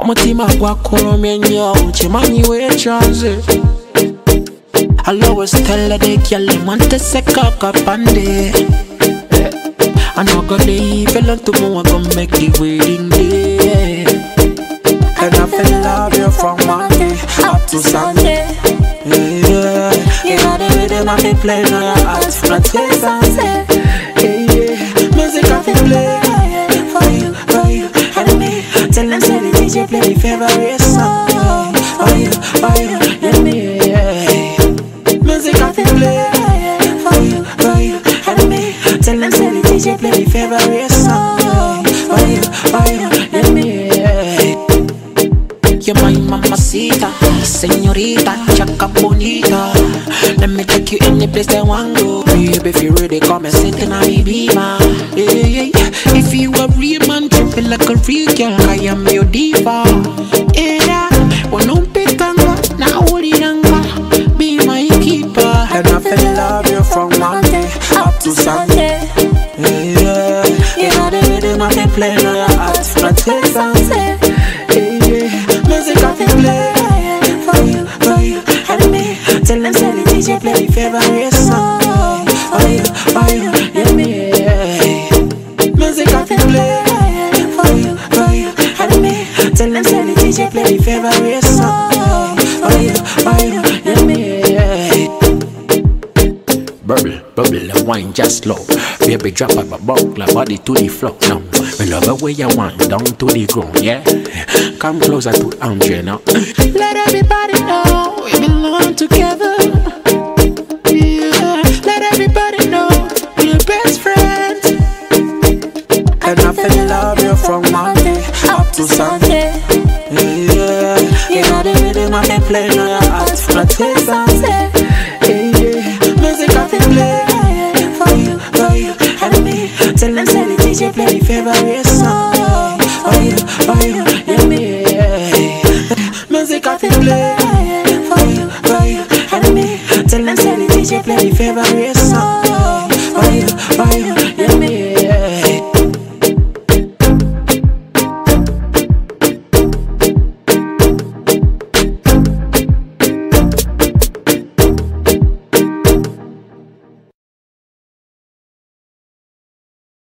Mutima gwakolo menyo chimanyi we chanze. I'll always tell her the girl them want to set up pande. I know go leave alone tomorrow, gonna make the wedding day. And I feel love you from Monday up to Sunday. Yeah, you know the rhythm I be playing on your heart from till sunset. Yeah, music I be playing for you and me. Tell them say the DJ play the favorite song. For you and me. Yeah, music I be playing for you and me. Tell them say the DJ play the favorite song. For you and me. You're my mamacita, señorita, chaca bonita. Let me take you any place I want to. Baby, if you ready, come and sit in a beamer. Yeah. If you a real man, treat me like a real girl. I am your diva. Yeah, when I'm pitanga, now only nanga. Be my keeper, and I feel love you from Monday up to Sunday. Yeah, you know the rhythm I be playing on your heart from till sunset. Music I feel play for you and me. Tell them say the DJ play the favorite song. For you and me. Music I feel play for you and me. Tell them say the DJ play the favorite song. For you and me. Bubble, wine just slow. Baby, drop up a buckler, body to the floor. Now, we love the way you want, down to the ground, yeah. Come closer to Andre now. Let everybody know we belong together. Yeah, let everybody know we're best friends. And I feel love you from Monday up to Sunday. Yeah, you know the rhythm I be playing on your heart from till sunset. Music I feel play for you and me. Tell them say the DJ play the favorite song. For you and me. Music I feel play for you and me. Tell them say the DJ play the favorite